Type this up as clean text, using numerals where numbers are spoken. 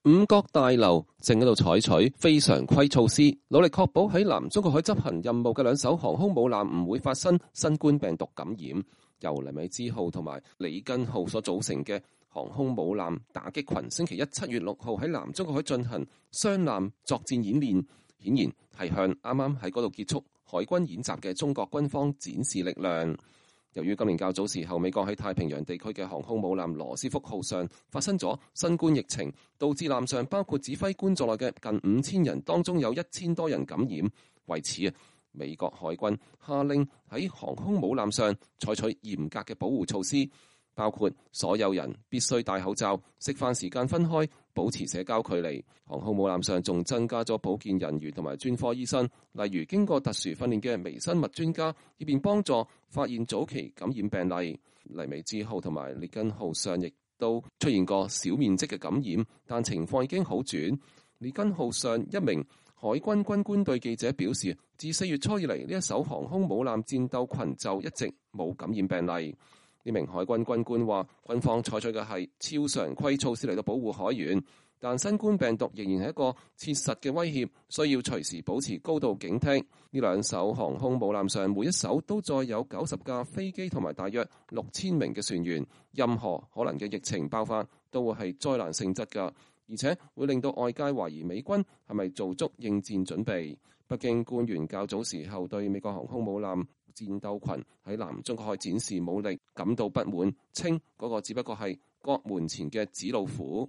五角大樓正喺度採取非常規措施，努力確保喺南中國海執行任務嘅兩艘航空母艦唔會發生新冠病毒感染。由黎米茲號同埋里根號所組成嘅航空母艦打擊群，星期一7月6號喺南中國海進行雙艦作戰演練，顯然係向啱啱喺嗰度結束海軍演習嘅中國軍方展示力量。由於今年較早時候，美國喺太平洋地區嘅航空母艦羅斯福號上發生咗新冠疫情，導致艦上包括指揮官在內嘅近5000人當中有1000多人感染。為此美國海軍下令喺航空母艦上採取嚴格嘅保護措施，包括所有人必須戴口罩、食飯時間分開、保持社交距離。航空母艦上仲增加咗保健人員同埋專科醫生，例如經過特殊訓練嘅微生物專家，以便幫助發現早期感染病例。黎米茲號同埋列根號上亦都出現過小面積嘅感染，但情況已經好轉。列根號上一名海軍軍官對記者表示，自4月初以嚟，呢一艘航空母艦戰鬥群就一直冇感染病例。呢名海軍軍官話，軍方採取嘅係超常規措施嚟到保護海員，但新冠病毒仍然係一個切實嘅威脅，需要隨時保持高度警惕。呢兩艘航空母艦上每一艘都載有90架飛機同埋大約6000名嘅船員，任何可能嘅疫情爆發都會係災難性質㗎，而且會令到外界懷疑美軍係咪做足應戰準備。北京官員較早時候對美國航空母艦戰鬥群喺南中國海展示武力感到不滿，稱嗰個只不過係國門前嘅紙老虎。